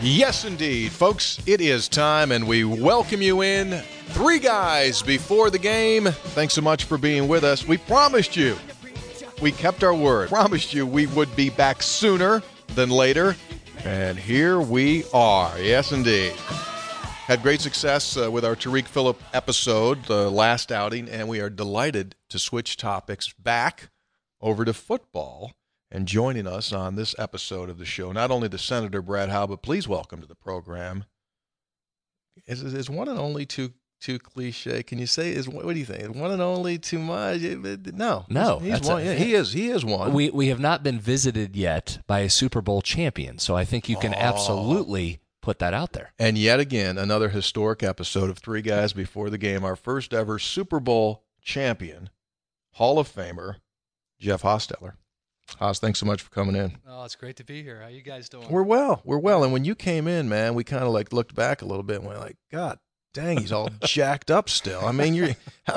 Yes, indeed. Folks, it is time, and we welcome you in. 3 guys before the game. Thanks so much for being with us. We promised you. We kept our word. Promised you we would be back sooner than later. And here we are. Yes, indeed. Had great success with our Tariq Phillip episode, the last outing, and we are delighted to switch topics back over to football. And joining us on this episode of the show, not only the Senator Brad Howe, but please welcome to the program. Is one and only too cliche? Can you say what do you think? Is one and only too much? No, he's one. He is one. We have not been visited yet by a Super Bowl champion, so I think you can absolutely put that out there. And yet again, another historic episode of 3 Guys Before the Game. Our first ever Super Bowl champion, Hall of Famer, Jeff Hostetler. Haas, thanks so much for coming in. Oh, it's great to be here. How you guys doing? We're well. And when you came in, man, we kind of like looked back a little bit and went like, God dang, he's all jacked up still. I mean,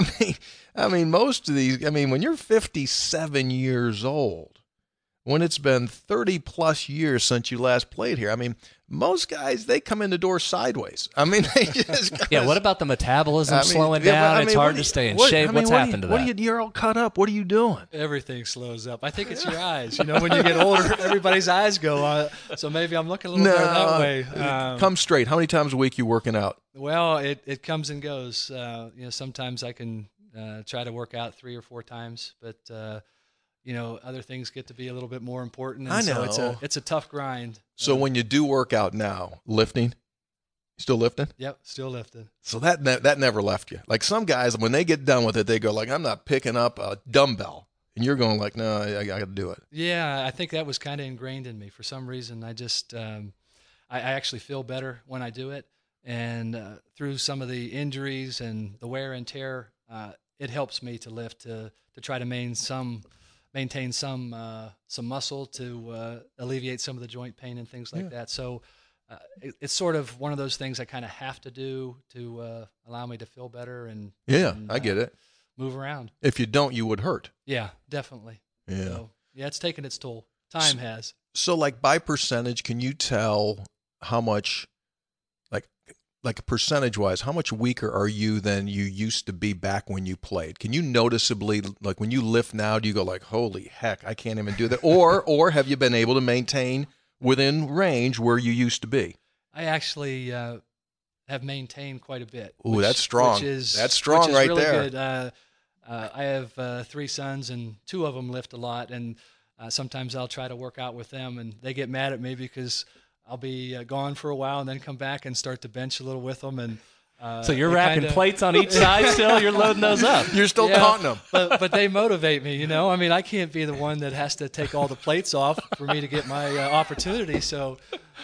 most of these, when you're 57 years old, when it's been 30 plus years since you last played here, most guys, they come in the door sideways. They just what about the metabolism slowing down? It's hard to stay in shape. What's happened to that? You're all cut up. What are you doing? Everything slows up. I think it's your eyes. When you get older, everybody's eyes go. So maybe I'm looking a little better that way. Come straight. How many times a week you working out? Well, it comes and goes. Sometimes I can try to work out 3 or 4 times, but other things get to be a little bit more important. And I know. So it's a tough grind. So when you do work out now, lifting, you still lifting? Yep, still lifting. So that never left you. Like some guys, when they get done with it, they go like, I'm not picking up a dumbbell. And you're going like, no, I got to do it. Yeah, I think that was kind of ingrained in me. For some reason, I just I actually feel better when I do it. And through some of the injuries and the wear and tear, it helps me to lift to try to maintain some muscle to alleviate some of the joint pain and things like that. So it's sort of one of those things I kind of have to do to allow me to feel better and I get it. Move around. If you don't, you would hurt. Yeah, definitely. Yeah. So, it's taken its toll. Time has. So like by percentage, can you tell how much, like percentage-wise, how much weaker are you than you used to be back when you played? Can you noticeably, like when you lift now, do you go like, holy heck, I can't even do that? Or have you been able to maintain within range where you used to be? I actually have maintained quite a bit. Ooh, that's strong. That's strong right really there. Good. I have 3 sons, and 2 of them lift a lot, and sometimes I'll try to work out with them, and they get mad at me because I'll be gone for a while and then come back and start to bench a little with them. And so you're racking plates on each side still? You're loading those up? You're still taunting them. But they motivate me, I can't be the one that has to take all the plates off for me to get my opportunity. So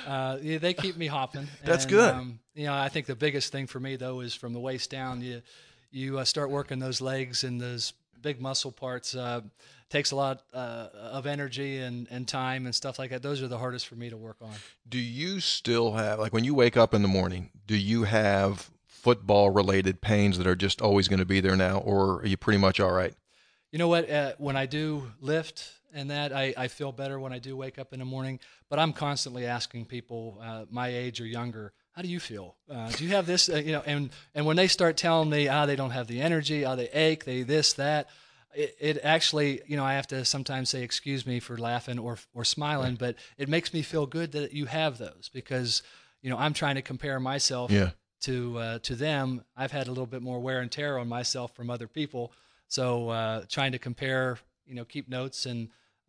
they keep me hopping. That's good. I think the biggest thing for me, though, is from the waist down, you start working those legs and those big muscle parts. Takes a lot of energy and time and stuff like that. Those are the hardest for me to work on. Do you still have, like when you wake up in the morning, do you have football-related pains that are just always going to be there now, or are you pretty much all right? You know what? When I do lift and that, I feel better when I do wake up in the morning, but I'm constantly asking people my age or younger, how do you feel? Do you have this? And when they start telling me, they don't have the energy, they ache, they this, that, it actually, I have to sometimes say, excuse me for laughing or smiling, but it makes me feel good that you have those because, I'm trying to compare myself to them. I've had a little bit more wear and tear on myself from other people. So trying to compare, keep notes. And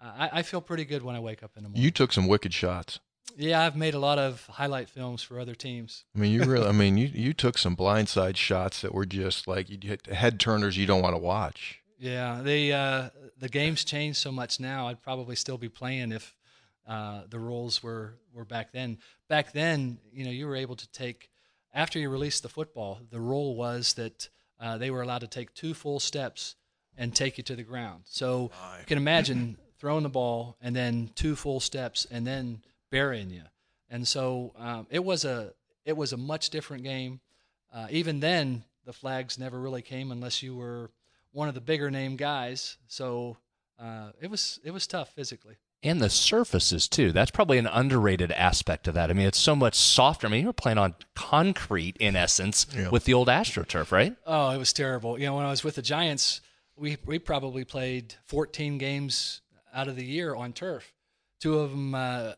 I feel pretty good when I wake up in the morning. You took some wicked shots. Yeah, I've made a lot of highlight films for other teams. You really, you took some blindside shots that were just like head turners you don't want to watch. Yeah, the game's changed so much now. I'd probably still be playing if the rules were back then. Back then, you were able to take, after you released the football, the rule was that they were allowed to take 2 full steps and take you to the ground. So you can imagine throwing the ball and then 2 full steps and then burying you. And so it was a much different game. Even then, the flags never really came unless you were one of the bigger name guys, so it was tough physically. And the surfaces, too. That's probably an underrated aspect of that. I mean, it's so much softer. I mean, you were playing on concrete, in essence, with the old AstroTurf, right? Oh, it was terrible. When I was with the Giants, we probably played 14 games out of the year on turf. Two of them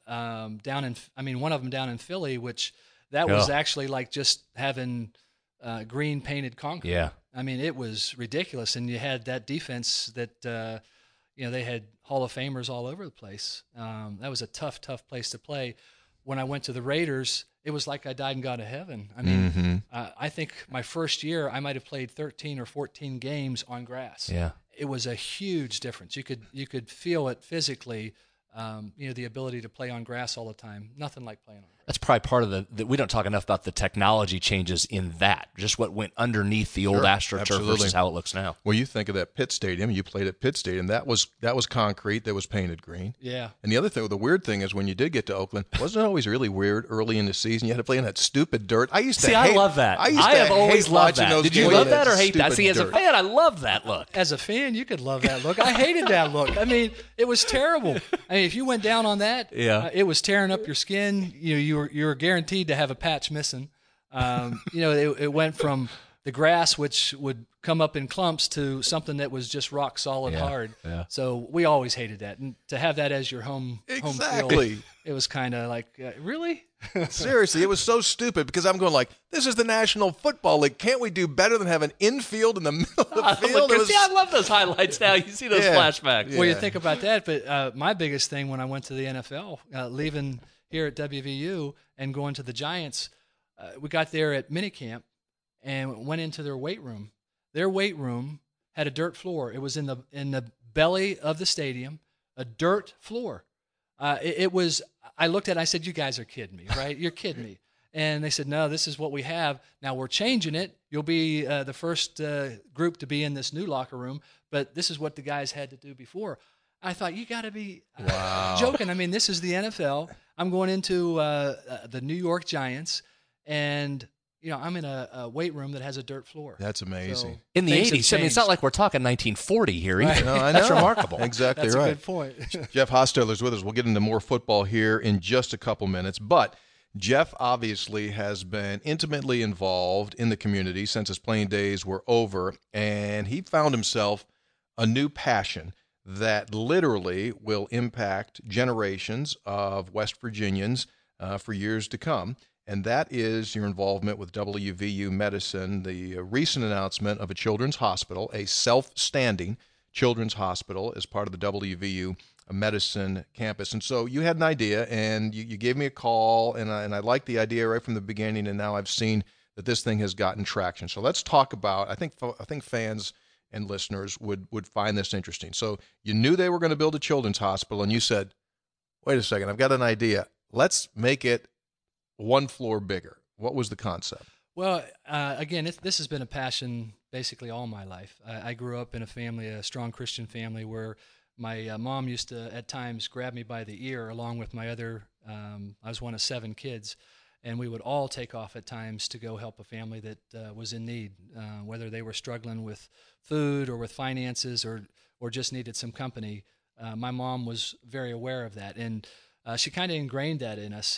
one of them down in Philly, which that was actually like just having green painted concrete. Yeah. I mean, it was ridiculous. And you had that defense that, they had Hall of Famers all over the place. That was a tough place to play. When I went to the Raiders, it was like I died and got to heaven. I mean, I think my first year I might have played 13 or 14 games on grass. Yeah. It was a huge difference. You could feel it physically. The ability to play on grass all the time. Nothing like playing on grass. That's probably part of we don't talk enough about the technology changes in that, just what went underneath the old AstroTurf versus how it looks now. Well, you think of that Pitt Stadium. You played at Pitt Stadium. That was concrete that was painted green. Yeah. And the other thing, the weird thing is when you did get to Oakland, wasn't it always really weird early in the season? You had to play in that stupid dirt. I love that. I have always loved that. Did you love that or hate that? See, as a fan, I love that look. As a fan, you could love that look. I hated that look. I mean, it was terrible. I mean, if you went down on that, it was tearing up your skin. You were guaranteed to have a patch missing. It went from the grass, which would come up in clumps, to something that was just rock solid hard. Yeah. So we always hated that, and to have that as your home field, it was kind of like, really? Seriously, it was so stupid because I'm going like, this is the National Football League. Can't we do better than have an infield in the middle of the field? I love those highlights now. You see those flashbacks. Yeah. Well, you think about that, but my biggest thing when I went to the NFL, leaving here at WVU and going to the Giants, we got there at minicamp and went into their weight room. Their weight room had a dirt floor. It was in the belly of the stadium, a dirt floor. It was. I looked at it, I said, you guys are kidding me, right? You're kidding me. And they said, no, this is what we have. Now we're changing it. You'll be the first group to be in this new locker room, but this is what the guys had to do before. I thought, you got to be joking. I mean, this is the NFL. I'm going into the New York Giants, and I'm in a weight room that has a dirt floor. That's amazing. So, in the 80s, I mean, it's not like we're talking 1940 here either. Right. No, I know. That's remarkable. Exactly That's right. That's a good point. Jeff Hostetler's with us. We'll get into more football here in just a couple minutes. But Jeff obviously has been intimately involved in the community since his playing days were over, and he found himself a new passion that literally will impact generations of West Virginians for years to come. And that is your involvement with WVU Medicine, the recent announcement of a children's hospital, a self-standing children's hospital as part of the WVU Medicine campus. And so you had an idea, and you gave me a call, and I liked the idea right from the beginning, and now I've seen that this thing has gotten traction. So let's talk about, I think fans and listeners would find this interesting. So you knew they were going to build a children's hospital, and you said, wait a second, I've got an idea. Let's make it one floor bigger. What was the concept? Well, again, this has been a passion basically all my life. I grew up in a strong Christian family where my mom used to at times grab me by the ear along with my other, I was one of 7 kids, and we would all take off at times to go help a family that was in need, whether they were struggling with food or with finances or just needed some company. My mom was very aware of that, and she kind of ingrained that in us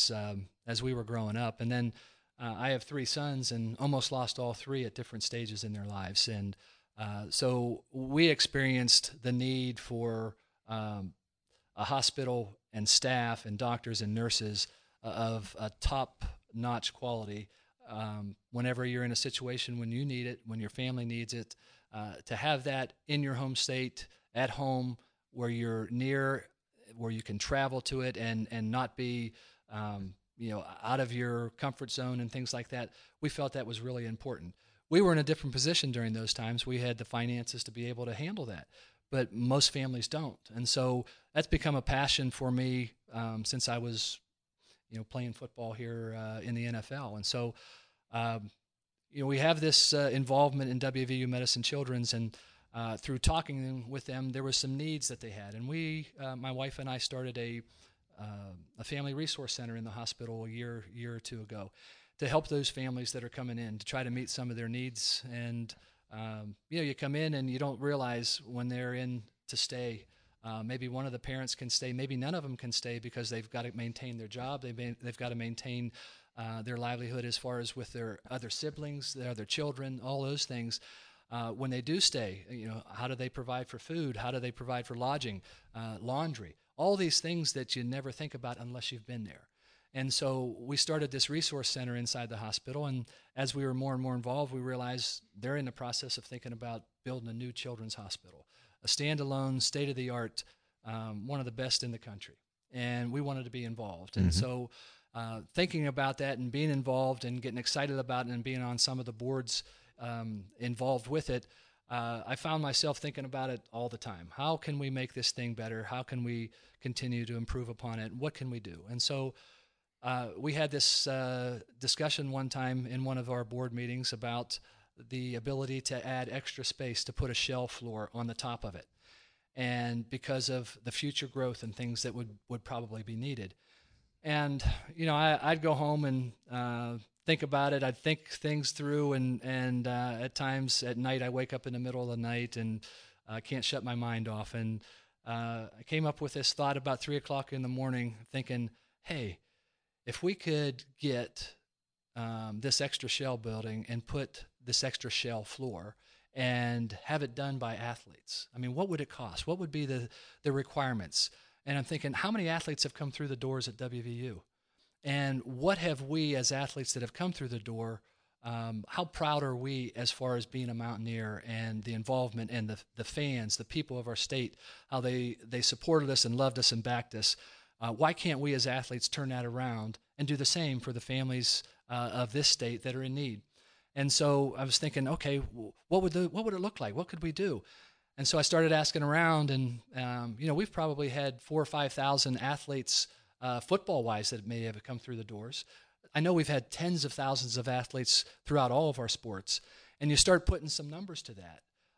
as we were growing up. And then I have 3 sons and almost lost all 3 at different stages in their lives. And so we experienced the need for a hospital and staff and doctors and nurses of a top-notch quality. Whenever you're in a situation when you need it, when your family needs it, to have that in your home state, at home, where you're near, where you can travel to it and not be out of your comfort zone and things like that, we felt that was really important. We were in a different position during those times. We had the finances to be able to handle that, but most families don't. And so that's become a passion for me since I was, playing football here in the NFL. And so, we have this involvement in WVU Medicine Children's, and through talking with them, there were some needs that they had. And we, my wife and I, started a family resource center in the hospital a year or 2 ago to help those families that are coming in to try to meet some of their needs. And you come in and you don't realize when they're in to stay Maybe one of the parents can stay. Maybe none of them can stay because they've got to maintain their job. They've got to maintain their livelihood as far as with their other siblings, their other children, all those things. When they do stay, how do they provide for food? How do they provide for lodging, laundry? All these things that you never think about unless you've been there. And so we started this resource center inside the hospital, and as we were more and more involved, we realized they're in the process of thinking about building a new children's hospital, a standalone, state-of-the-art, one of the best in the country. And we wanted to be involved. And so thinking about that and being involved and getting excited about it and being on some of the boards involved with it, I found myself thinking about it all the time. How can we make this thing better? How can we continue to improve upon it? What can we do? And so we had this discussion one time in one of our board meetings about the ability to add extra space to put a shell floor on the top of it, and because of the future growth and things that would probably be needed. And I'd go home and think about it. I'd think things through, and at times at night I wake up in the middle of the night and I can't shut my mind off. And I came up with this thought about 3 o'clock in the morning, thinking, hey, if we could get this extra shell building and put this extra shell floor and have it done by athletes, I mean, what would it cost? What would be the requirements? And I'm thinking, how many athletes have come through the doors at WVU? And what have we as athletes that have come through the door, how proud are we as far as being a Mountaineer and the involvement and the fans, the people of our state, how they supported us and loved us and backed us? Why can't we as athletes turn that around and do the same for the families of this state that are in need? And so I was thinking, okay, what would it look like? What could we do? And so I started asking around, and we've probably had 4,000 or 5,000 athletes, football-wise, that may have come through the doors. I know we've had tens of thousands of athletes throughout all of our sports, and you start putting some numbers to that.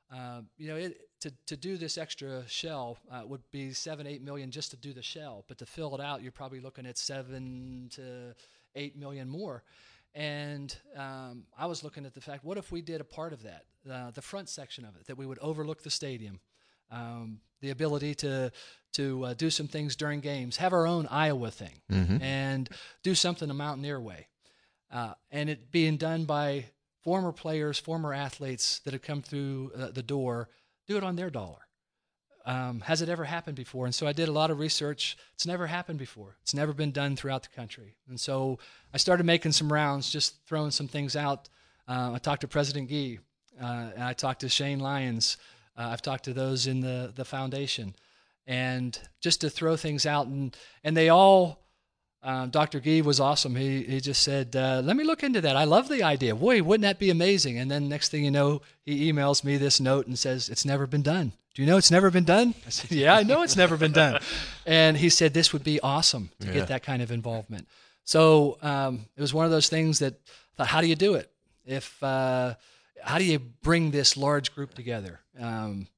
To do this extra shell would be $7-8 million just to do the shell, but to fill it out, you're probably looking at $7 to $8 million more. And I was looking at the fact, what if we did a part of that, the front section of it, that we would overlook the stadium, the ability to do some things during games, have our own Iowa thing, and do something the Mountaineer way, and it being done by former players, former athletes that have come through the door, do it on their dollar. Has it ever happened before? And so I did a lot of research. It's never happened before. It's never been done throughout the country. And so I started making some rounds, just throwing some things out. I talked to President Gee, and I talked to Shane Lyons. I've talked to those in the foundation. And just to throw things out. And they all, Dr. Gee was awesome. He just said, let me look into that. I love the idea. Boy, wouldn't that be amazing? And then next thing you know, he emails me this note and says, it's never been done. Do you know it's never been done? I said, yeah, I know it's never been done. And he said, this would be awesome to get that kind of involvement. So it was one of those things that I thought, how do you do it? How do you bring this large group together? And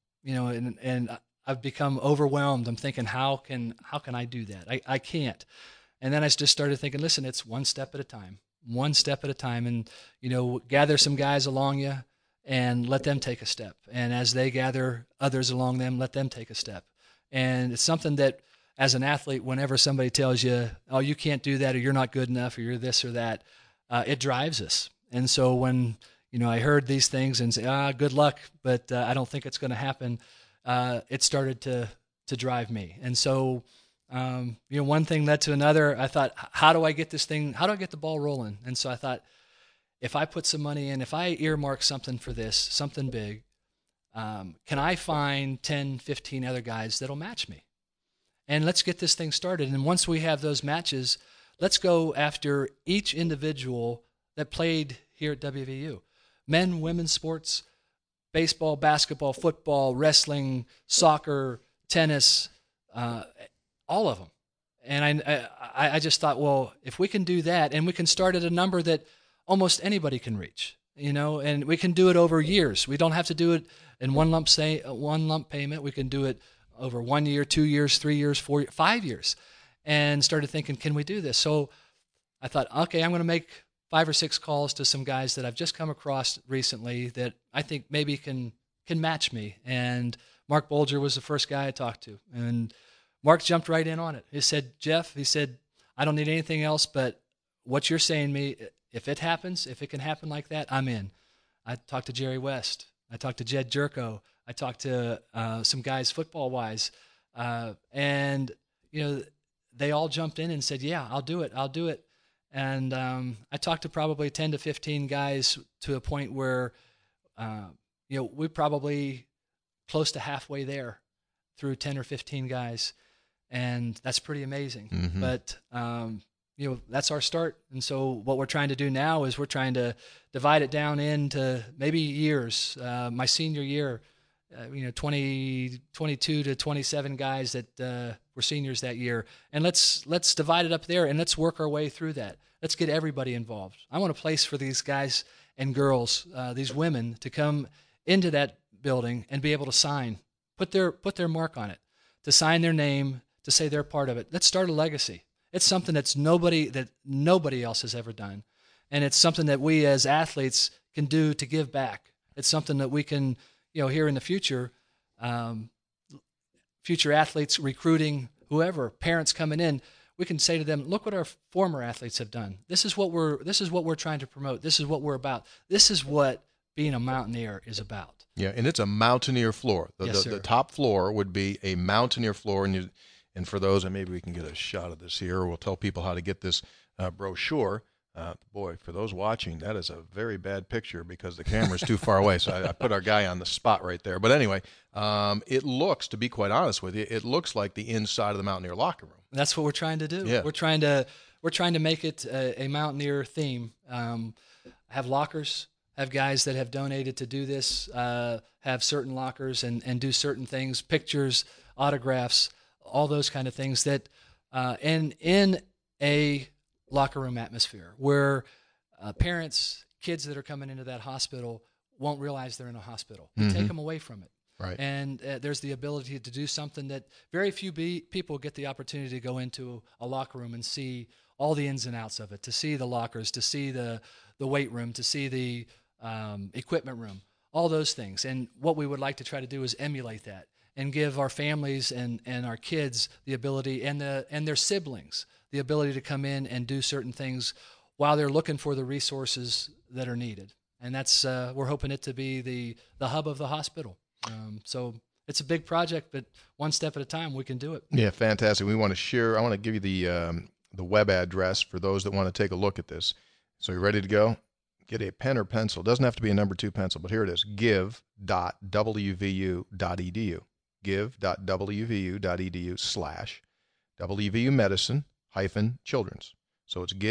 I've become overwhelmed. I'm thinking, how can I do that? I can't. And then I just started thinking, listen, it's one step at a time, and, gather some guys along you and let them take a step. And as they gather others along them, let them take a step. And it's something that as an athlete, whenever somebody tells you, oh, you can't do that, or you're not good enough, or you're this or that, it drives us. And so when, I heard these things and say, good luck, but I don't think it's going to happen, it started to drive me. And so, one thing led to another. I thought, how do I get the ball rolling? And so I thought, if I put some money in, if I earmark something for this, something big, can I find 10, 15 other guys that'll match me? And let's get this thing started. And once we have those matches, let's go after each individual that played here at WVU. Men, women's sports, baseball, basketball, football, wrestling, soccer, tennis, all of them. And I just thought, well, if we can do that, and we can start at a number that almost anybody can reach, and we can do it over years. We don't have to do it in one lump payment. We can do it over 1 year, 2 years, 3 years, 4 years, 5 years, and started thinking, can we do this? So I thought, okay, I'm going to make 5 or 6 calls to some guys that I've just come across recently that I think maybe can match me. And Mark Bolger was the first guy I talked to, and Mark jumped right in on it. He said, Jeff, I don't need anything else but what you're saying to me. If it happens, if it can happen like that, I'm in. I talked to Jerry West. I talked to Jed Jerko. I talked to some guys football-wise. And, they all jumped in and said, yeah, I'll do it. And I talked to probably 10 to 15 guys to a point where, we're probably close to halfway there through 10 or 15 guys. And that's pretty amazing. Mm-hmm. But, that's our start. And so what we're trying to do now is we're trying to divide it down into maybe years. My senior year, 22 to 27 guys that were seniors that year. And let's divide it up there and let's work our way through that. Let's get everybody involved. I want a place for these guys and girls, these women, to come into that building and be able to sign, put their mark on it, to sign their name, to say they're part of it. Let's start a legacy. It's something that nobody else has ever done. And it's something that we as athletes can do to give back. It's something that we can, here in the future, future athletes recruiting, whoever, parents coming in, we can say to them, look what our former athletes have done. This is what we're trying to promote. This is what we're about. This is what being a Mountaineer is about. Yeah, and it's a Mountaineer floor. Yes, the top floor would be a Mountaineer floor, and for those, and maybe we can get a shot of this here, we'll tell people how to get this brochure. Boy, for those watching, that is a very bad picture because the camera's too far away, so I put our guy on the spot right there. But anyway, it looks, to be quite honest with you, it looks like the inside of the Mountaineer locker room. That's what we're trying to do. Yeah. We're trying to make it a Mountaineer theme. Have lockers, have guys that have donated to do this, have certain lockers and do certain things, pictures, autographs, all those kind of things that, and in a locker room atmosphere where parents, kids that are coming into that hospital won't realize they're in a hospital. We take them away from it. Right. And there's the ability to do something that very few people get the opportunity to go into a locker room and see all the ins and outs of it, to see the lockers, to see the weight room, to see the equipment room, all those things. And what we would like to try to do is emulate that and give our families and our kids the ability and their siblings the ability to come in and do certain things while they're looking for the resources that are needed. And that's we're hoping it to be the hub of the hospital. So it's a big project, but one step at a time, we can do it. Yeah, fantastic. I want to give you the web address for those that want to take a look at this. So you're ready to go? Get a pen or pencil. It doesn't have to be a number 2 pencil, but here it is, give.wvu.edu. give.wvu.edu/WVU Medicine-Children's. So it's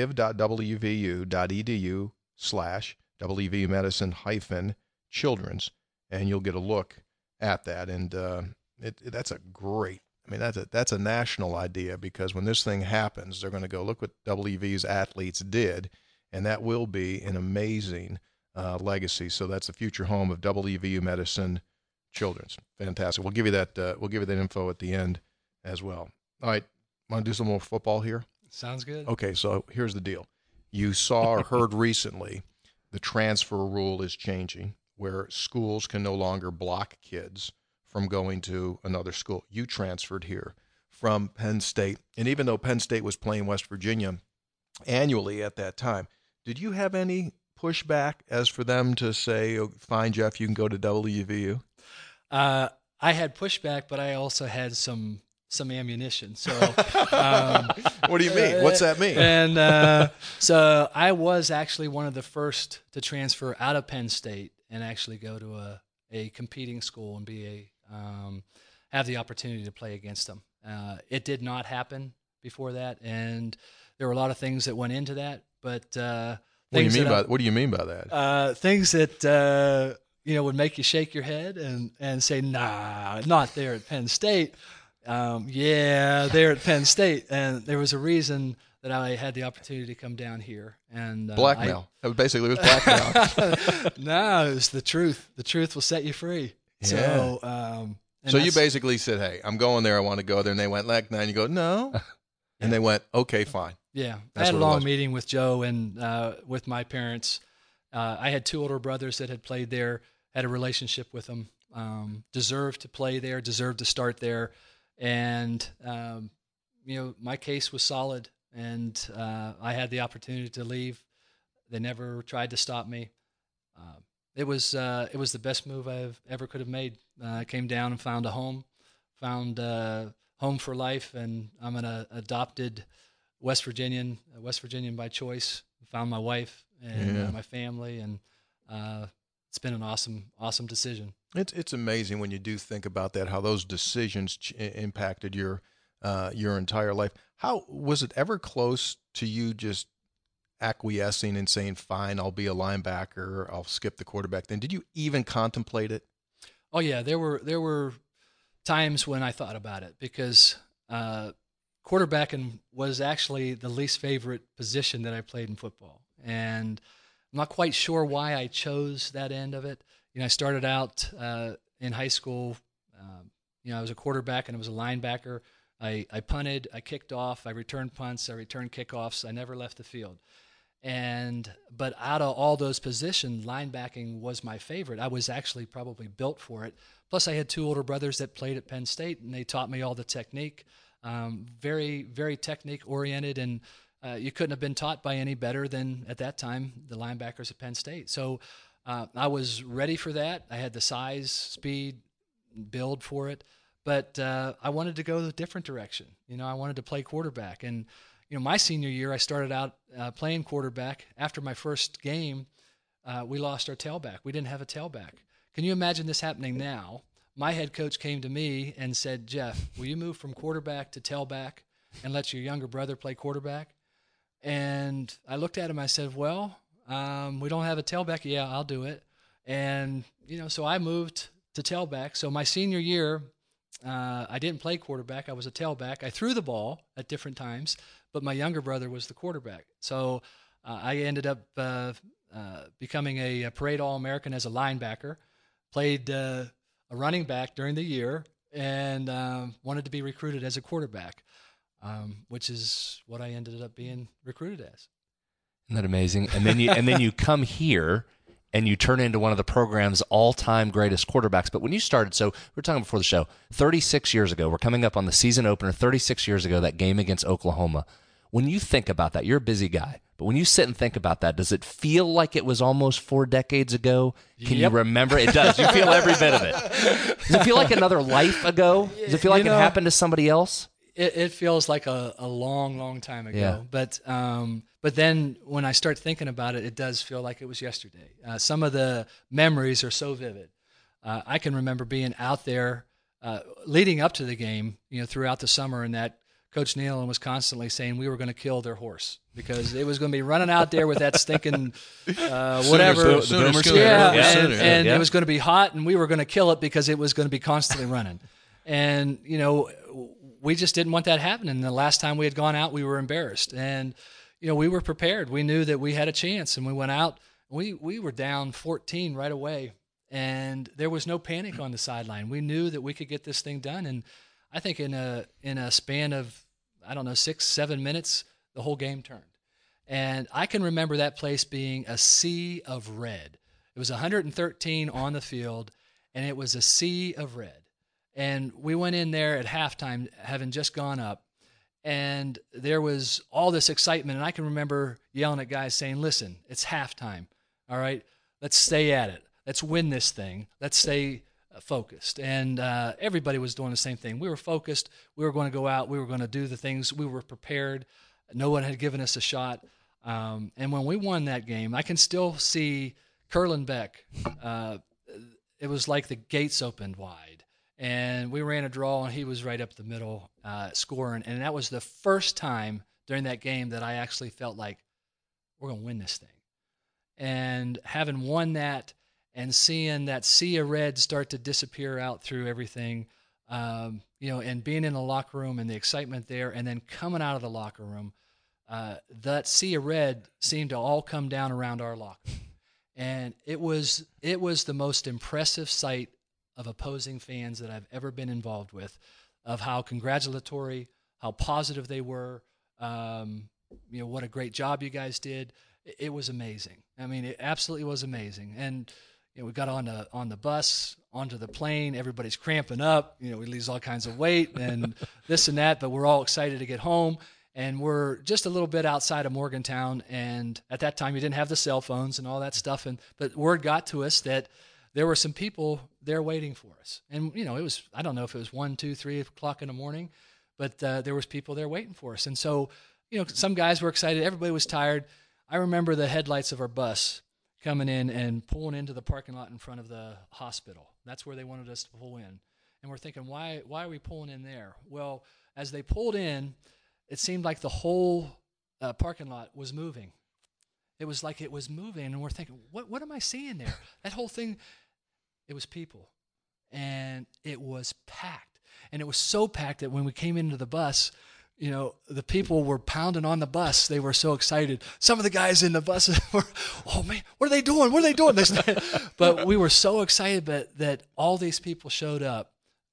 give.wvu.edu/WVU Medicine-Children's, and you'll get a look at that. And that's a great, that's a national idea, because when this thing happens, they're going to go, look what WVU's athletes did, and that will be an amazing legacy. So that's the future home of WVU Medicine-Children's. Fantastic. We'll give you that info at the end as well. All right. Want to do some more football here? Sounds good. Okay, so here's the deal. You saw or heard recently the transfer rule is changing, where schools can no longer block kids from going to another school. You transferred here from Penn State, and even though Penn State was playing West Virginia annually at that time, did you have any pushback as for them to say, oh, fine, Jeff, you can go to WVU? I had pushback, but I also had some ammunition. So, what do you mean? What's that mean? And so I was actually one of the first to transfer out of Penn State and actually go to a competing school and have the opportunity to play against them. It did not happen before that, and there were a lot of things that went into that. But what do you mean by that? Things that would make you shake your head and say, nah, not there at Penn State. There at Penn State. And there was a reason that I had the opportunity to come down here. And blackmail. It was blackmail. No, it was the truth. The truth will set you free. Yeah. So you basically said, hey, I'm going there. I want to go there. And they went, like, no. And you go, no. And they went, okay, fine. Yeah. I had a long meeting with Joe and with my parents. I had 2 older brothers that had played there, had a relationship with them. deserved to play there, deserved to start there. And, my case was solid, and I had the opportunity to leave. They never tried to stop me. It was the best move I've ever could have made. I came down and found a home for life, and I'm an adopted West Virginian by choice. Found my wife and my family, and it's been an awesome decision. It's amazing when you do think about that, how those decisions impacted your entire life. How was it ever close to you just acquiescing and saying, fine, I'll be a linebacker, I'll skip the quarterback then? Did you even contemplate it? Oh yeah, there were times when I thought about it, because quarterbacking was actually the least favorite position that I played in football. And I'm not quite sure why I chose that end of it. I started out in high school, I was a quarterback and I was a linebacker. I punted, I kicked off, I returned punts, I returned kickoffs. I never left the field. But out of all those positions, linebacking was my favorite. I was actually probably built for it. Plus, I had two older brothers that played at Penn State, and they taught me all the technique. Very, very technique-oriented, and you couldn't have been taught by any better than, at that time, the linebackers at Penn State. So I was ready for that. I had the size, speed, build for it. But I wanted to go a different direction. I wanted to play quarterback. And, my senior year, I started out playing quarterback. After my first game, we lost our tailback. We didn't have a tailback. Can you imagine this happening now? My head coach came to me and said, Jeff, will you move from quarterback to tailback and let your younger brother play quarterback? And I looked at him. I said, well, we don't have a tailback. Yeah, I'll do it. And, so I moved to tailback. So my senior year, I didn't play quarterback. I was a tailback. I threw the ball at different times, but my younger brother was the quarterback. So I ended up becoming a Parade All-American as a linebacker, played a running back during the year, and wanted to be recruited as a quarterback, which is what I ended up being recruited as. Isn't that amazing? And then you come here and you turn into one of the program's all-time greatest quarterbacks. But when you started, so we were talking before the show, 36 years ago, we're coming up on the season opener, 36 years ago, that game against Oklahoma. When you think about that, you're a busy guy, but when you sit and think about that, does it feel like it was almost 4 decades ago? Can you remember? It does. You feel every bit of it. Does it feel like another life ago? Does it feel like it happened to somebody else? It feels like a long, long time ago. Yeah. But then when I start thinking about it, it does feel like it was yesterday. Some of the memories are so vivid. I can remember being out there leading up to the game, throughout the summer, and that Coach Nealon was constantly saying we were going to kill their horse because it was going to be running out there with that stinking whatever. And it was going to be hot, and we were going to kill it because it was going to be constantly running. And, we just didn't want that happening. The last time we had gone out, we were embarrassed. And, we were prepared. We knew that we had a chance, and we went out. We were down 14 right away, and there was no panic on the sideline. We knew that we could get this thing done. And I think in a span of, 6-7 minutes, the whole game turned. And I can remember that place being a sea of red. It was 113 on the field, and it was a sea of red. And we went in there at halftime, having just gone up, and there was all this excitement. And I can remember yelling at guys saying, listen, it's halftime, all right? Let's stay at it. Let's win this thing. Let's stay focused. And everybody was doing the same thing. We were focused. We were going to go out. We were going to do the things. We were prepared. No one had given us a shot. And when we won that game, I can still see Curlin Beck. It was like the gates opened wide. And we ran a draw, and he was right up the middle scoring. And that was the first time during that game that I actually felt like we're going to win this thing. And having won that and seeing that sea of red start to disappear out through everything, and being in the locker room and the excitement there, and then coming out of the locker room, that sea of red seemed to all come down around our locker. And it was the most impressive sight of opposing fans that I've ever been involved with, of how congratulatory, how positive they were, what a great job you guys did. It was amazing. I mean, it absolutely was amazing. And, we got on the bus, onto the plane. Everybody's cramping up. We lose all kinds of weight and this and that, but we're all excited to get home. And we're just a little bit outside of Morgantown. And at that time, you didn't have the cell phones and all that stuff. But word got to us that there were some people there waiting for us. And, it was, I don't know if it was 1, 2, 3 o'clock in the morning, but there was people there waiting for us. And so, some guys were excited. Everybody was tired. I remember the headlights of our bus coming in and pulling into the parking lot in front of the hospital. That's where they wanted us to pull in. And we're thinking, why are we pulling in there? Well, as they pulled in, it seemed like the whole parking lot was moving. It was like it was moving, and we're thinking, what am I seeing there? That whole thing, it was people, and it was packed. And it was so packed that when we came into the bus, the people were pounding on the bus. They were so excited. Some of the guys in the bus were, oh, man, what are they doing? What are they doing? But we were so excited that all these people showed up,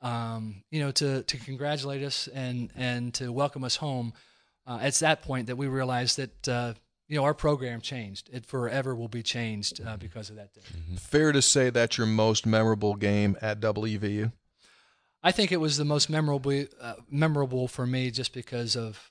to congratulate us and to welcome us home. It's that point that we realized that, our program changed. It forever will be changed because of that day. Mm-hmm. Fair to say that's your most memorable game at WVU? I think it was the most memorable for me just because of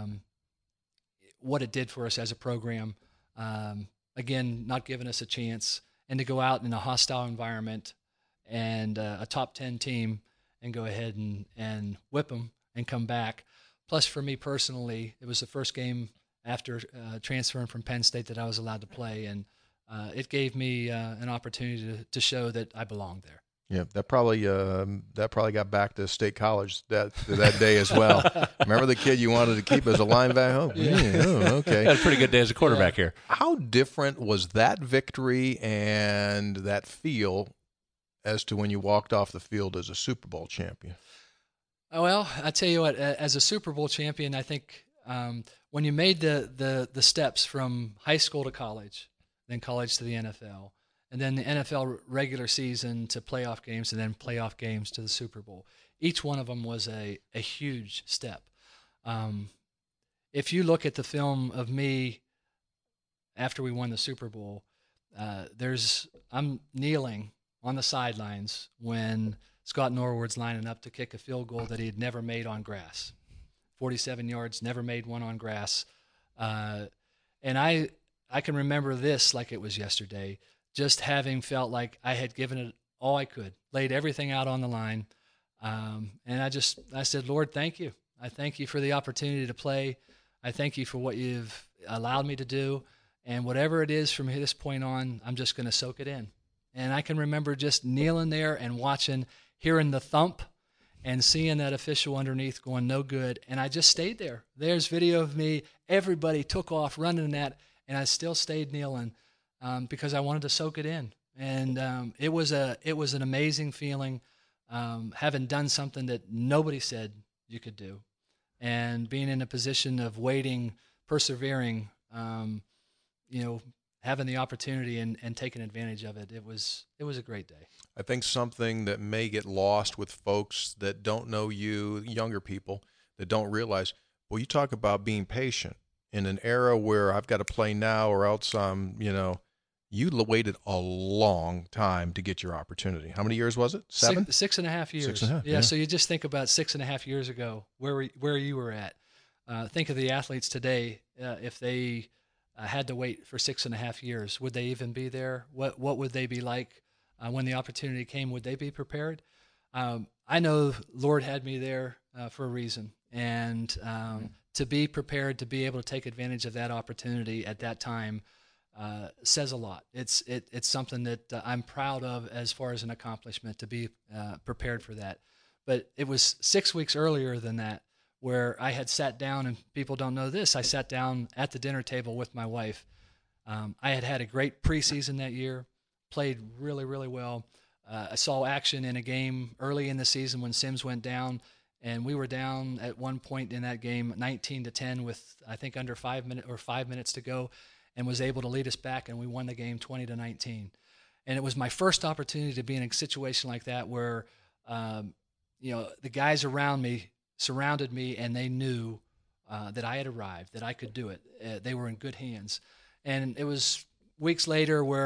what it did for us as a program. Again, not giving us a chance, and to go out in a hostile environment and a top 10 team and go ahead and whip them and come back. Plus, for me personally, it was the first game after transferring from Penn State that I was allowed to play, and it gave me an opportunity to show that I belonged there. Yeah, that probably got back to State College that day as well. Remember the kid you wanted to keep as a linebacker? Oh, yeah. Oh, okay. Had a pretty good day as a quarterback here. How different was that victory and that feel as to when you walked off the field as a Super Bowl champion? Well, I tell you what, as a Super Bowl champion, I think when you made the steps from high school to college, then college to the NFL, and then the NFL regular season to playoff games, and then playoff games to the Super Bowl. Each one of them was a huge step. If you look at the film of me after we won the Super Bowl, I'm kneeling on the sidelines when Scott Norwood's lining up to kick a field goal that he had never made on grass. 47 yards, never made one on grass. And I can remember this like it was yesterday, just having felt like I had given it all I could, laid everything out on the line. And I said, Lord, thank you. I thank you for the opportunity to play. I thank you for what you've allowed me to do. And whatever it is from this point on, I'm just going to soak it in. And I can remember just kneeling there and watching, hearing the thump and seeing that official underneath going, no good. And I just stayed there. There's video of me. Everybody took off running that, and I still stayed kneeling. Because I wanted to soak it in, and it was an amazing feeling, having done something that nobody said you could do, and being in a position of waiting, persevering, having the opportunity and taking advantage of it. It was a great day. I think something that may get lost with folks that don't know you, younger people that don't realize. Well, you talk about being patient in an era where I've got to play now or else you waited a long time to get your opportunity. How many years was it? 7? 6.5 years. 6.5, yeah. So you just think about 6.5 years ago, where you were at. Think of the athletes today. If they had to wait for 6.5 years, would they even be there? What would they be like when the opportunity came? Would they be prepared? I know Lord had me there for a reason, and to be prepared to be able to take advantage of that opportunity at that time says a lot. It's something that I'm proud of as far as an accomplishment to be prepared for that. But it was 6 weeks earlier than that where I had sat down, and people don't know this, I sat down at the dinner table with my wife. I had a great preseason that year, played really, really well. I saw action in a game early in the season when Sims went down, and we were down at one point in that game 19-10 with I think under 5 minutes to go, and was able to lead us back, and we won the game 20-19. And it was my first opportunity to be in a situation like that where, the guys around me surrounded me, and they knew that I had arrived, that I could do it. They were in good hands. And it was weeks later where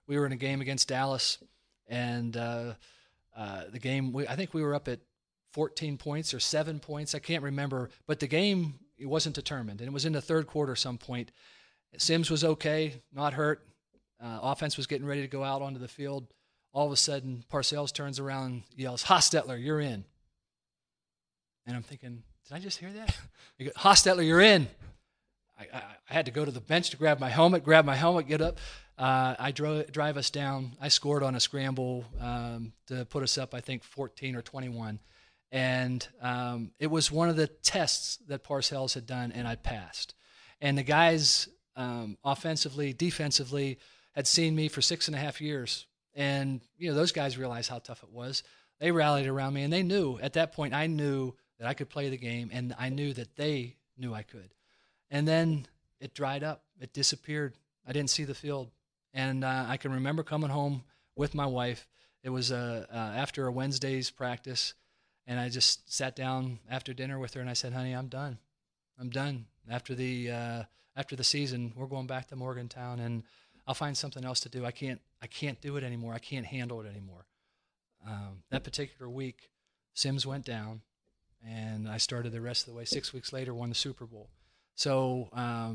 we were in a game against Dallas, and the game, I think we were up at 14 points or 7 points. I can't remember, but the game, it wasn't determined, and it was in the third quarter some point. Sims was okay, not hurt. Offense was getting ready to go out onto the field. All of a sudden, Parcells turns around and yells, "Hostetler, you're in." And I'm thinking, did I just hear that? He goes, "Hostetler, you're in." I had to go to the bench to grab my helmet, get up. I drive us down. I scored on a scramble to put us up, I think, 14 or 21. And it was one of the tests that Parcells had done, and I passed. And the guys, offensively, defensively, had seen me for 6.5 years. And, those guys realized how tough it was. They rallied around me, and they knew, at that point, I knew that I could play the game, and I knew that they knew I could. And then it dried up. It disappeared. I didn't see the field. And I can remember coming home with my wife. It was after a Wednesday's practice, and I just sat down after dinner with her, and I said, "Honey, I'm done. I'm done. After the season, we're going back to Morgantown, and I'll find something else to do. I can't do it anymore. I can't handle it anymore." That particular week, Sims went down, and I started the rest of the way. 6 weeks later, won the Super Bowl. So,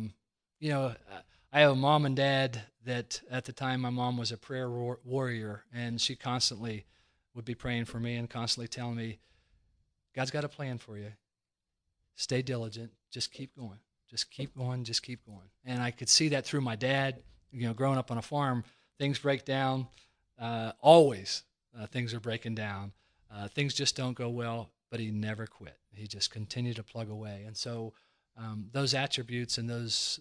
I have a mom and dad that at the time my mom was a prayer warrior, and she constantly would be praying for me and constantly telling me, "God's got a plan for you. Stay diligent. Just keep going. Just keep going. Just keep going." And I could see that through my dad. Growing up on a farm, things break down. Always things are breaking down. Things just don't go well, but he never quit. He just continued to plug away. And so those attributes and those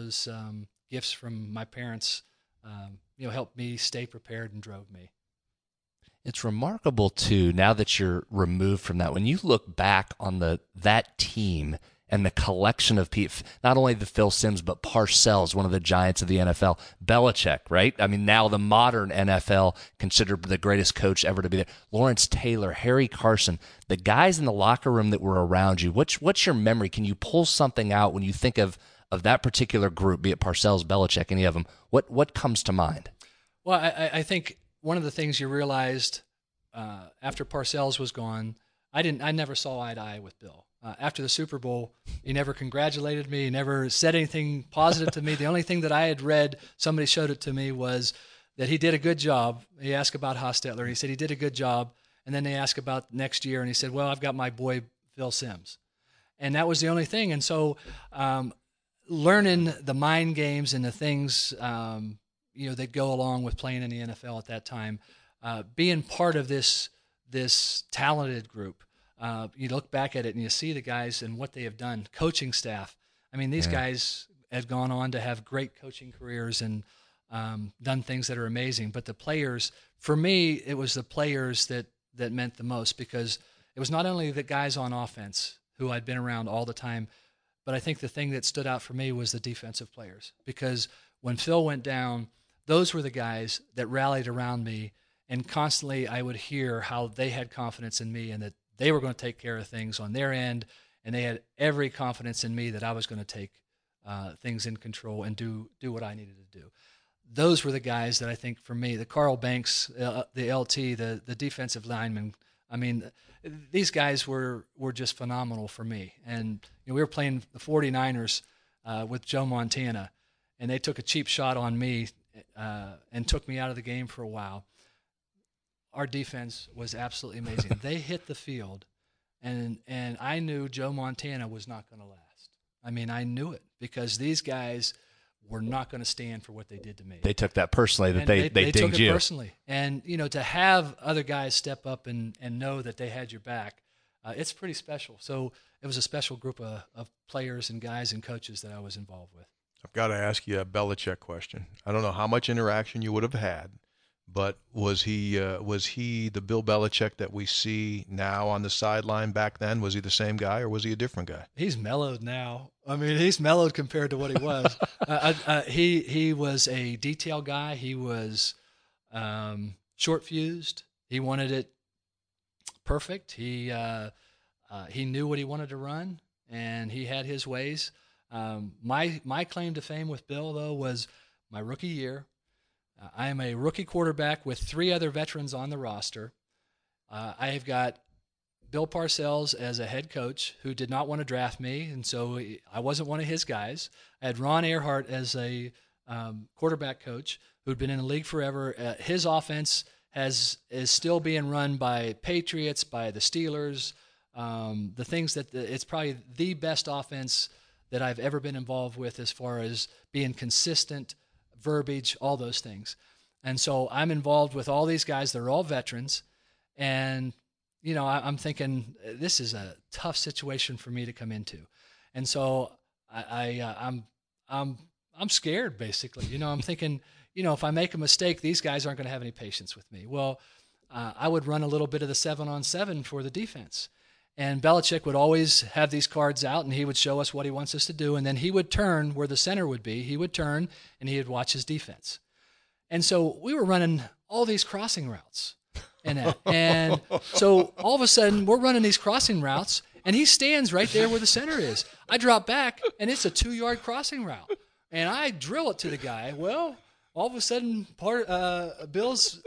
gifts from my parents, helped me stay prepared and drove me. It's remarkable, too, now that you're removed from that, when you look back on that team and the collection of people, not only the Phil Simms, but Parcells, one of the giants of the NFL, Belichick, right? I mean, now the modern NFL, considered the greatest coach ever to be there, Lawrence Taylor, Harry Carson, the guys in the locker room that were around you. What's your memory? Can you pull something out when you think of that particular group, be it Parcells, Belichick, any of them? What comes to mind? Well, I think one of the things you realized after Parcells was gone, I never saw eye to eye with Bill. After the Super Bowl, he never congratulated me. He never said anything positive to me. The only thing that I had read, somebody showed it to me, was that he did a good job. He asked about Hostetler. He said he did a good job. And then they asked about next year, and he said, "Well, I've got my boy Phil Simms." And that was the only thing. And so learning the mind games and the things that go along with playing in the NFL at that time, being part of this talented group. You look back at it and you see the guys and what they have done. Coaching staff. I mean, these guys have gone on to have great coaching careers and done things that are amazing. But the players, for me, it was the players that meant the most, because it was not only the guys on offense who I'd been around all the time, but I think the thing that stood out for me was the defensive players. Because when Phil went down, those were the guys that rallied around me, and constantly I would hear how they had confidence in me and that they were going to take care of things on their end, and they had every confidence in me that I was going to take things in control and do what I needed to do. Those were the guys that I think, for me, the Carl Banks, the LT, the defensive lineman. I mean, these guys were just phenomenal for me. And we were playing the 49ers with Joe Montana, and they took a cheap shot on me and took me out of the game for a while. Our defense was absolutely amazing. They hit the field, and I knew Joe Montana was not going to last. I mean, I knew it, because these guys were not going to stand for what they did to me. They took that personally, that they dinged took it you. Personally. And, to have other guys step up and know that they had your back, it's pretty special. So it was a special group of players and guys and coaches that I was involved with. I've got to ask you a Belichick question. I don't know how much interaction you would have had, but was he the Bill Belichick that we see now on the sideline back then? Was he the same guy, or was he a different guy? He's mellowed now. I mean, he's mellowed compared to what he was. He was a detail guy. He was short-fused. He wanted it perfect. He knew what he wanted to run, and he had his ways. My claim to fame with Bill, though, was my rookie year. I am a rookie quarterback with 3 other veterans on the roster. I have got Bill Parcells as a head coach who did not want to draft me, and so I wasn't one of his guys. I had Ron Earhart as a quarterback coach who'd been in the league forever. His offense is still being run by Patriots, by the Steelers. The things that it's probably the best offense that I've ever been involved with as far as being consistent, verbiage, all those things. And so I'm involved with all these guys. They're all veterans. And, I'm thinking this is a tough situation for me to come into. And so I'm scared, basically. I'm thinking, if I make a mistake, these guys aren't going to have any patience with me. Well, I would run a little bit of the 7-on-7 for the defense. And Belichick would always have these cards out, and he would show us what he wants us to do. And then he would turn where the center would be. He would turn, and he would watch his defense. And so we were running all these crossing routes. And so all of a sudden, we're running these crossing routes, and he stands right there where the center is. I drop back, and it's a 2-yard crossing route. And I drill it to the guy. Well, all of a sudden, Bill's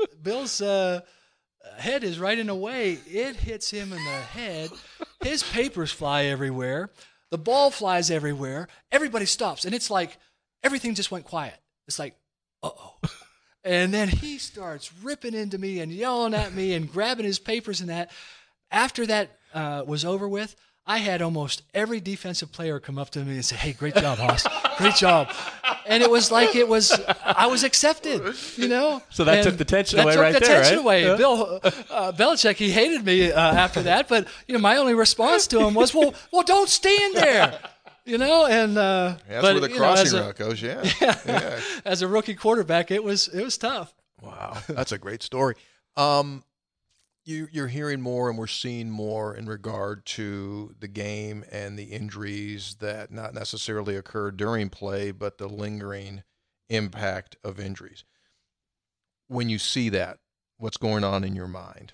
head is right in the way. It hits him in the head. His papers fly everywhere. The ball flies everywhere. Everybody stops. And it's like everything just went quiet. It's like, uh-oh. And then he starts ripping into me and yelling at me and grabbing his papers and that. After that was over with, I had almost every defensive player come up to me and say, "Hey, great job, Hoss. Great job." And it was like I was accepted, So that took the tension away right there, right? That took the tension away. Yeah. Bill Belichick, he hated me after that, but my only response to him was, "Well, don't stand there." And that's where the crossing route goes. Yeah. As a rookie quarterback, it was tough. Wow, that's a great story. You're hearing more, and we're seeing more in regard to the game and the injuries that not necessarily occur during play, but the lingering impact of injuries. When you see that, what's going on in your mind?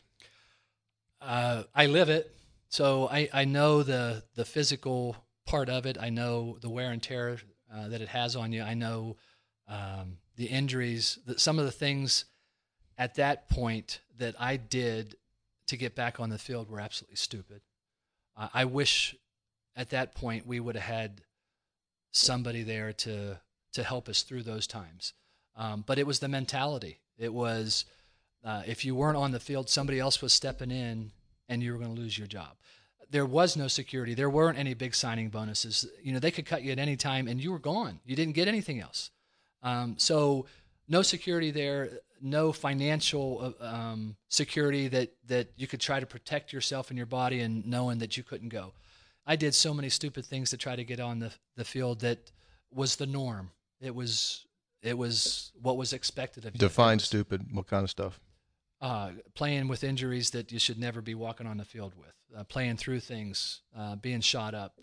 I live it, so I know the physical part of it. I know the wear and tear that it has on you. I know the injuries, some of the things at that point that I did to get back on the field were absolutely stupid. I wish at that point we would have had somebody there to help us through those times. But it was the mentality. It was if you weren't on the field, somebody else was stepping in and you were going to lose your job. There was no security. There weren't any big signing bonuses. They could cut you at any time and you were gone. You didn't get anything else. So no security there, no financial security that you could try to protect yourself and your body and knowing that you couldn't go. I did so many stupid things to try to get on the field that was the norm. It was what was expected of you. Define stupid. What kind of stuff? Playing with injuries that you should never be walking on the field with, playing through things, being shot up,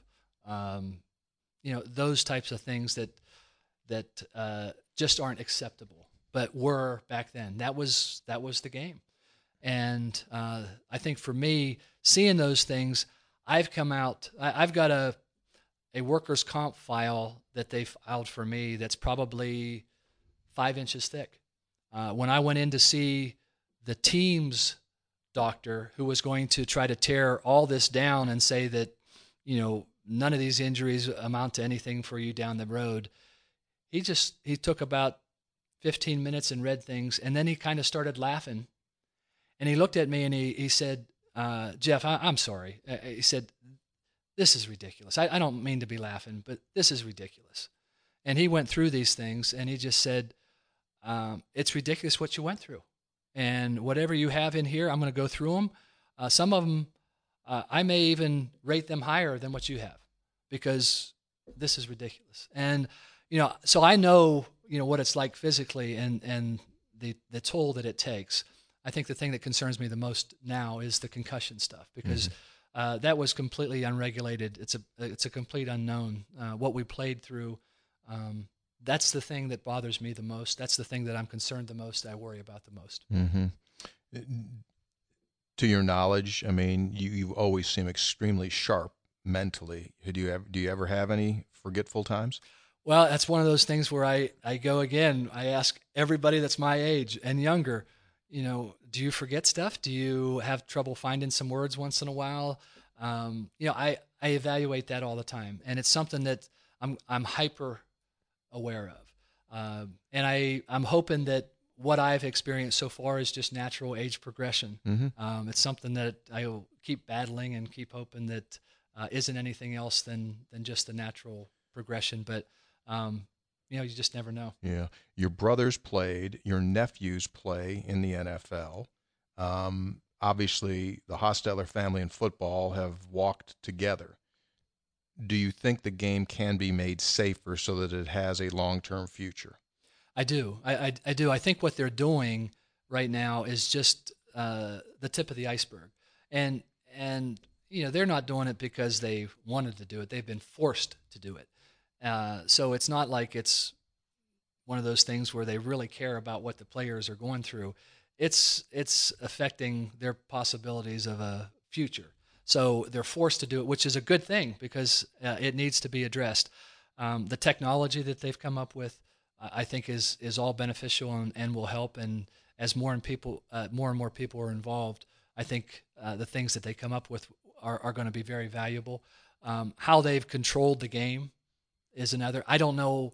those types of things that just aren't acceptable, but were back then. That was the game. And I think for me, seeing those things, I've come out, I've got a workers' comp file that they filed for me that's probably 5 inches thick. When I went in to see the team's doctor who was going to try to tear all this down and say that, none of these injuries amount to anything for you down the road, he took about 15 minutes and read things, and then he kind of started laughing. And he looked at me and he said, "Jeff, I'm sorry." He said, "This is ridiculous. I don't mean to be laughing, but this is ridiculous." And he went through these things, and he just said, "It's ridiculous what you went through. And whatever you have in here, I'm going to go through them. Some of them, I may even rate them higher than what you have because this is ridiculous." And, so I know, what it's like physically and the toll that it takes. I think the thing that concerns me the most now is the concussion stuff because that was completely unregulated. It's a complete unknown. What we played through, that's the thing that bothers me the most. That's the thing that I'm concerned the most, I worry about the most. Mm-hmm. To your knowledge, I mean, you always seem extremely sharp mentally. Do you ever have any forgetful times? Well, that's one of those things where I go again. I ask everybody that's my age and younger, do you forget stuff? Do you have trouble finding some words once in a while? I evaluate that all the time, and it's something that I'm hyper aware of. And I'm hoping that what I've experienced so far is just natural age progression. Mm-hmm. It's something that I will keep battling and keep hoping that isn't anything else than just the natural progression. But you just never know. Yeah. Your brothers played, your nephews play in the NFL. Obviously, the Hostetler family and football have walked together. Do you think the game can be made safer so that it has a long-term future? I do. I do. I think what they're doing right now is just the tip of the iceberg. And they're not doing it because they wanted to do it. They've been forced to do it. So it's not like it's one of those things where they really care about what the players are going through. It's affecting their possibilities of a future. So they're forced to do it, which is a good thing because it needs to be addressed. The technology that they've come up with, I think, is all beneficial and will help. And as more and more people are involved, I think the things that they come up with are going to be very valuable. How they've controlled the game is another. I don't know.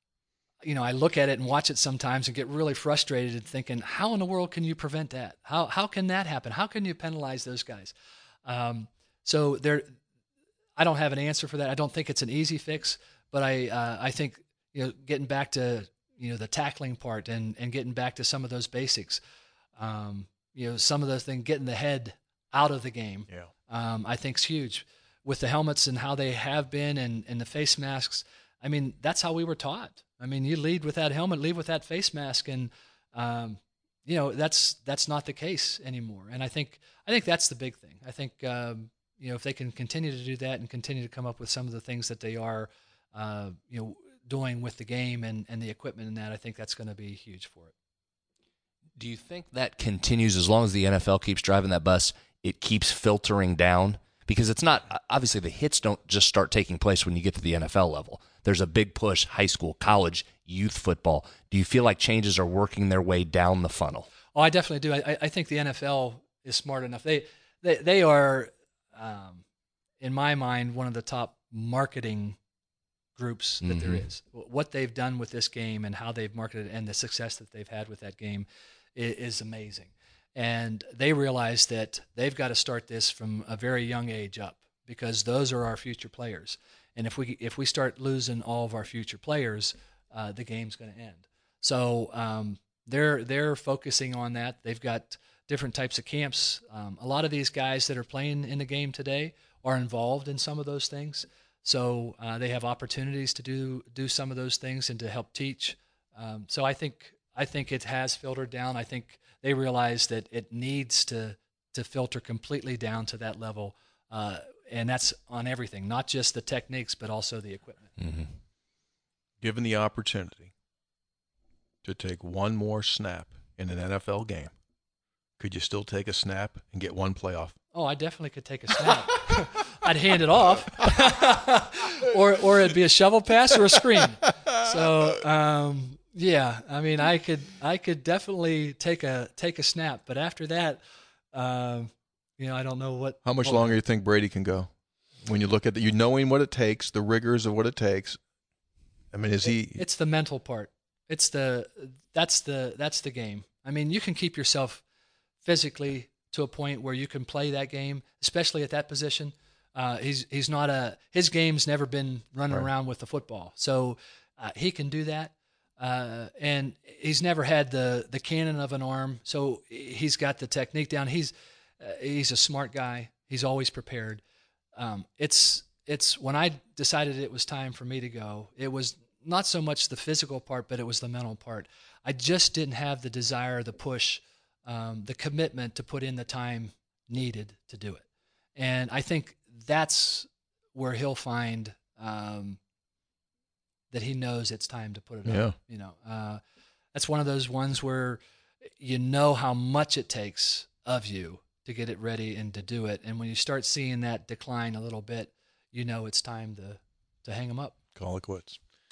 I look at it and watch it sometimes and get really frustrated and thinking, how in the world can you prevent that? How can that happen? How can you penalize those guys? So I don't have an answer for that. I don't think it's an easy fix, but I think getting back to the tackling part and getting back to some of those basics, some of those things, getting the head out of the game. Yeah. I think is huge with the helmets and how they have been and the face masks. I mean, that's how we were taught. I mean, you lead with that helmet, lead with that face mask, and that's not the case anymore. And I think that's the big thing. I think if they can continue to do that and continue to come up with some of the things that they are doing with the game and the equipment and that, I think that's going to be huge for it. Do you think that continues as long as the NFL keeps driving that bus? It keeps filtering down? Because it's not, obviously the hits don't just start taking place when you get to the NFL level. There's a big push, high school, college, youth football. Do you feel like changes are working their way down the funnel? Oh, I definitely do. I think the NFL is smart enough. They are, in my mind, one of the top marketing groups that there is. What they've done with this game and how they've marketed it and the success that they've had with that game is amazing. And they realize that they've got to start this from a very young age up because those are our future players. And if we start losing all of our future players, the game's going to end. So they're focusing on that. They've got different types of camps. A lot of these guys that are playing in the game today are involved in some of those things. So they have opportunities to do some of those things and to help teach. So I think it has filtered down. I think they realize that it needs to filter completely down to that level, and that's on everything, not just the techniques, but also the equipment. Mm-hmm. Given the opportunity to take one more snap in an NFL game, could you still take a snap and get one playoff? Oh, I definitely could take a snap. I'd hand it off, or it'd be a shovel pass or a screen. So. Yeah, I mean, I could definitely take a snap, but after that, I don't know what. How much longer do you think Brady can go? When you look at knowing what it takes, the rigors of what it takes. I mean, It's the mental part. That's the game. I mean, you can keep yourself physically to a point where you can play that game, especially at that position. He's not his game's never been running around with the football, so he can do that. And he's never had the cannon of an arm, so he's got the technique down. He's a smart guy. He's always prepared. It's when I decided it was time for me to go, it was not so much the physical part, but it was the mental part. I just didn't have the desire, the push, the commitment to put in the time needed to do it. And I think that's where he'll find that he knows it's time to put it up. That's one of those ones where how much it takes of you to get it ready and to do it. And when you start seeing that decline a little bit, it's time to hang him up. Call it quits.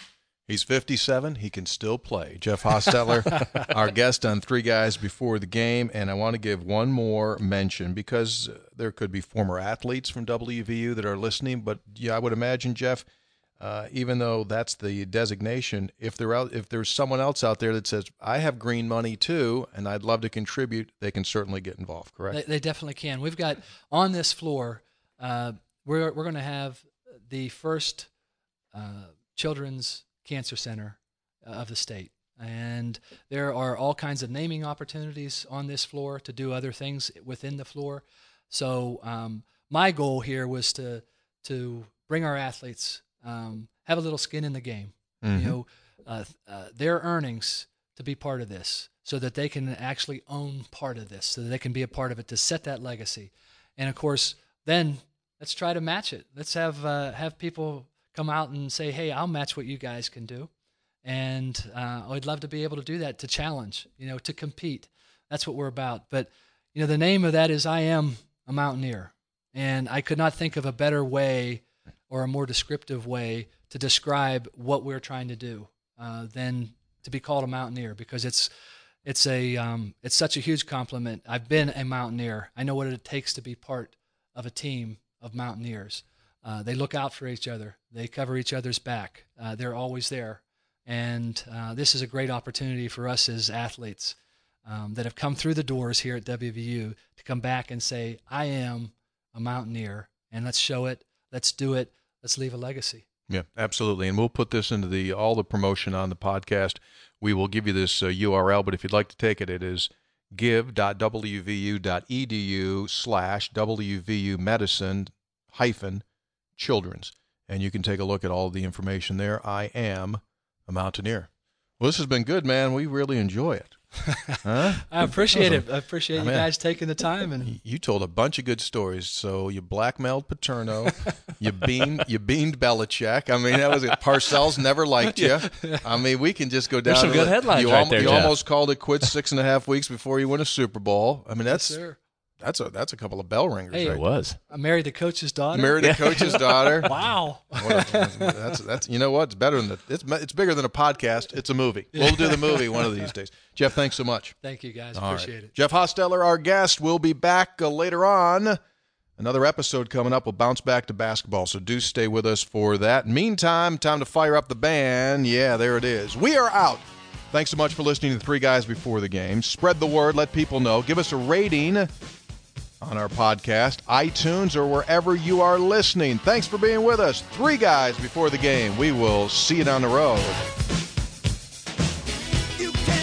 He's 57. He can still play. Jeff Hostetler, our guest on Three Guys Before the Game. And I want to give one more mention because there could be former athletes from WVU that are listening. But, yeah, I would imagine, Jeff, even though that's the designation, if there's someone else out there that says, I have green money too, and I'd love to contribute, they can certainly get involved, correct? They definitely can. We've got on this floor, we're going to have the first children's cancer center of the state. And there are all kinds of naming opportunities on this floor to do other things within the floor. So my goal here was to bring our athletes, have a little skin in the game, their earnings to be part of this so that they can actually own part of this, so that they can be a part of it to set that legacy. And, of course, then let's try to match it. Let's have people come out and say, hey, I'll match what you guys can do. And I'd love to be able to do that, to challenge, to compete. That's what we're about. But, the name of that is I Am a Mountaineer. And I could not think of a better way or a more descriptive way to describe what we're trying to do than to be called a Mountaineer, because it's such a huge compliment. I've been a Mountaineer. I know what it takes to be part of a team of Mountaineers. They look out for each other. They cover each other's back. They're always there. And this is a great opportunity for us as athletes that have come through the doors here at WVU to come back and say, I am a Mountaineer, and let's show it. Let's do it. Let's leave a legacy. Yeah, absolutely. And we'll put this into all the promotion on the podcast. We will give you this URL, but if you'd like to take it, it is give.wvu.edu/WVU medicine-children's. And you can take a look at all of the information there. I am a Mountaineer. Well, this has been good, man. We really enjoy it. Huh? I appreciate it. I appreciate you guys taking the time. And you told a bunch of good stories. So you blackmailed Paterno, you beaned Belichick. I mean, that was it. Parcells never liked you. I mean, we can just go down. There's some good headlines right there, You Jeff. almost called it quits 6.5 weeks before you win a Super Bowl. I mean, that's a couple of bell ringers. Hey, right? It was. I married the coach's daughter. Married a coach's daughter. Wow. That's you know what? It's better than it's bigger than a podcast. It's a movie. We'll do the movie one of these days. Jeff, thanks so much. Thank you, guys. All Appreciate right. it. Jeff Hostetler, our guest, will be back later on. Another episode coming up. We'll bounce back to basketball, so do stay with us for that. Meantime, time to fire up the band. Yeah, there it is. We are out. Thanks so much for listening to the Three Guys Before the Game. Spread the word. Let people know. Give us a rating on our podcast, iTunes, or wherever you are listening. Thanks for being with us. Three Guys Before the Game. We will see you down the road. You can't